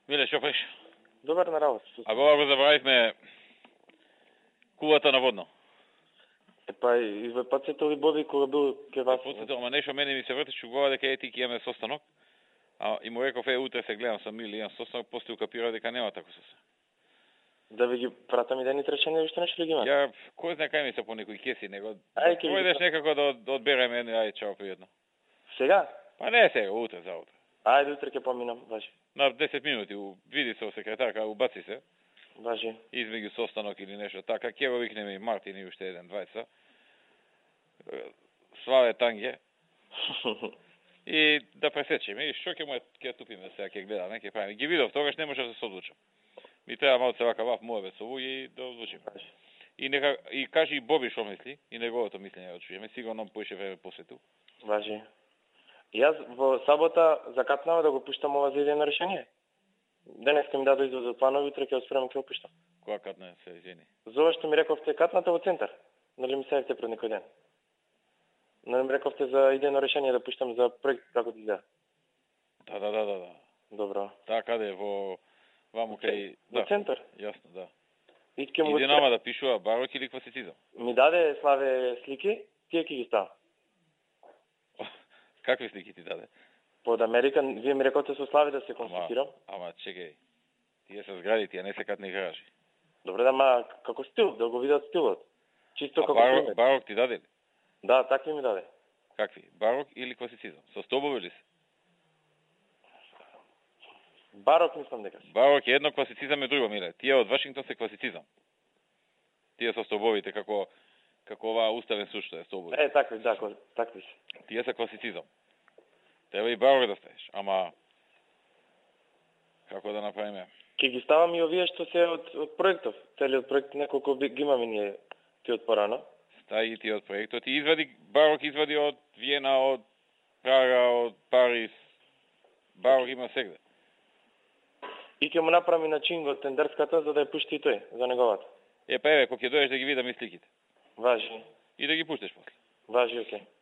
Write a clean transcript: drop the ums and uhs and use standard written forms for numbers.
Миле, што правиш? Добар на работа. А го забравивме кулата на водно. Епа, и ве подсетил и Боби кога бил ке вас. Подсетил, ама нешто мене ми се вртиш у глава дека ти ќе имаме состанок. А и му реков утре се гледам со Мили, имам состанок, после укапирав дека нема тако со се. Да ви ги пратам и да ни речење виште нешто ли ги има? Ја кој знае кај ми се по некои кеси, него. Ај ќе Дојдеш некако да одбереме едно, ај чао пријатно. Сега? Па не сега, утре за утре. Ајде утре ќе поминам, важи. На 10 минути, види се секретарка, убаци се. Важи. Измеѓу состанок или нешто така, ќе го викнеме и Мартин и уште еден, двајца. Славе Танге. И да пресечеме, и што ќе тупиме сега, ќе гледаме, ќе правиме. Ги видов, тогаш не можев да се одлучам. Ми треба малце вака ваф муавет со луѓе и да одлучиме. И нека и кажи и Боби што мисли, и неговото мислење да чуеме, сигурно поише време после ту. Важи. Јас во сабота закатнав да го пуштам ова за идејно решение. Денеска ми даде извод планови, утре ќе спремам ќе го пуштам. Која катна се извини? За ова што ми рековте катната во центар. Нали ми сеевте пред некој ден? Нали ми рековте за идејно решение да пуштам за проект како ти изгледа? Да. Добро. Така да во ваму кај Во центар? Јасно, да. Иде нама да пишува барок или класицизам? Ми даде Славе слики, тие ќе ги ставам. Какви слики ти даде? Под Американ, вие ми рековте со Славе да се консултирам. Ама чекај. Тие се згради, тие не се катни гаражи. Добре, да, ма како стил, да го видат стилот. Чисто како пример. Барок ти даде ли? Да, такви ми даде. Какви? Барок или класицизам? Со стобови ли се? Барок мислам дека се. Барок е едно, класицизам е друго, миле. Тие од Вашингтон се класицизам. Тие со стобовите како оваа уставен суд што е стобови. Такви, да, такви се. Тие се класицизам. Треба и барок да ставиш, ама како да направиме? Ќе ги ставам и овие што се од проектов. Целиот проект неколку ги имаме ние ти од порано. Стаи ти од проектот и барок извади од Виена, од Прага, од Париз. Барок има сегде. И ќе му направи на чинго тендерската за да ја пушти и тој, за неговата. Па еве, кога ќе дојдеш да ги видам и сликите. Важи. И да ги пуштеш после. Важи, окей.